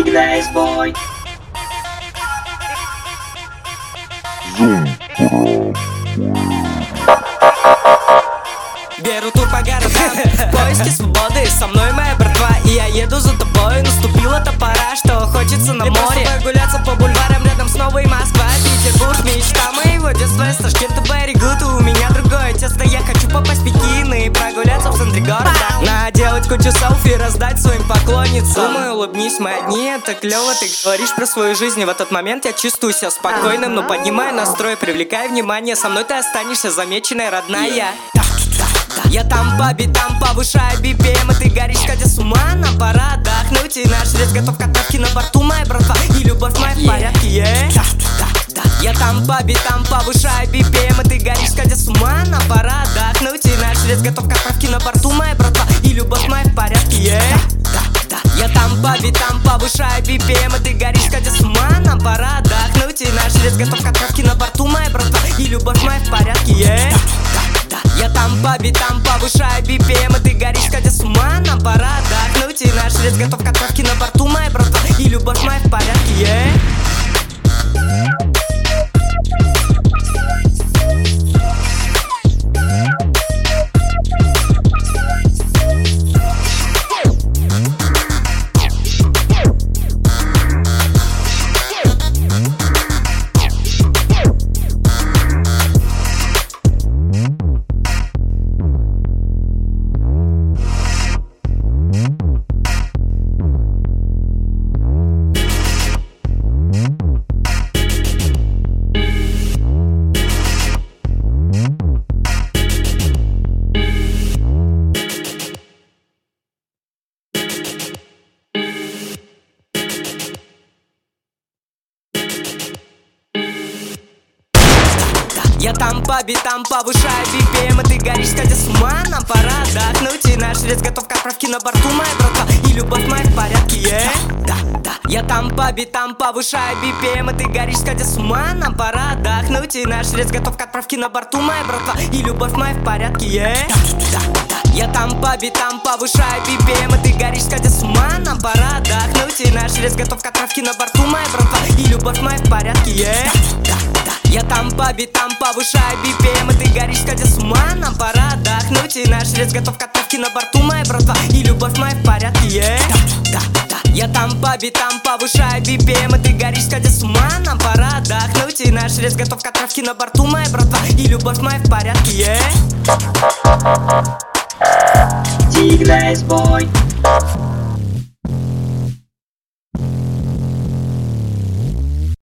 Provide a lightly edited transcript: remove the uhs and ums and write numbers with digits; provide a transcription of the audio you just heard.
Tigres Boy. Беру тур по городам, в поиске свободы. Со мной моя братва, и я еду за тобой. Наступила-то пора, что хочется на море. Прогуляться по бульварам, рядом с новой Москва. Петербург, мечта моего детства. С Ташкента, Берегут, у меня другое тесто. Я хочу попасть в Пекин и прогуляться в центре города. Наделать кучу селфи, раздать своим поклонницам. Думаю, улыбнись, мы одни, это клево. Ты говоришь про свою жизнь, и в этот момент я чувствую себя спокойным. Но поднимаю настрой, привлекаю внимание. Со мной ты останешься замеченной, родная. Я там по битам повышаю BPM, и ты горишь, ходя с ума. Нам пора отдохнуть, и наш рейс готов к отправке на борту, моя братва. И любовь моя в порядке, Я там по битам повышаю BPM, и ты горишь, ходя с ума. Нам пора отдохнуть, и наш рейс готов к отправке на борту, моя братва. И любовь моя в порядке, Я там по битам повышаю BPM, и ты горишь, ходя с ума. Нам пора отдохнуть, и наш рейс готов к отправке на борту, моя братва. И любовь моя в порядке, Я там по битам повышаю BPM, и ты горишь, ходя с ума. Нам пора отдохнуть, и наш рейс готов к отправке на борту, моя братва. И любовь моя в порядке, Я там по битам повышаю BPM, и ты горишь, ходя с ума. Нам пора отдохнуть, и наш рейс готов к отправке на борту, моя братва. И любовь моя в порядке, Я там по битам повышаю BPM, и ты горишь, ходя с ума. Нам пора отдохнуть, и наш рейс готов к отправке на борту, моя братва. И любовь моя в порядке, Я там по битам повышаю BPM, и ты горишь, ходя с ума. Нам пора отдохнуть, и наш рейс готов к отправке на борту, моя братва. И любовь моя в порядке, Я там по битам повышаю BPM, и ты горишь, ходя с ума. Нам пора отдохнуть, и наш рейс готов к отправке на борту, моя братва. И любовь моя в порядке, Я там по битам повышаю BPM, и ты горишь, ходя с ума. Нам пора отдохнуть, и наш рейс готов к отправке на борту, моя братва. И любовь моя в порядке, Tigres Boy.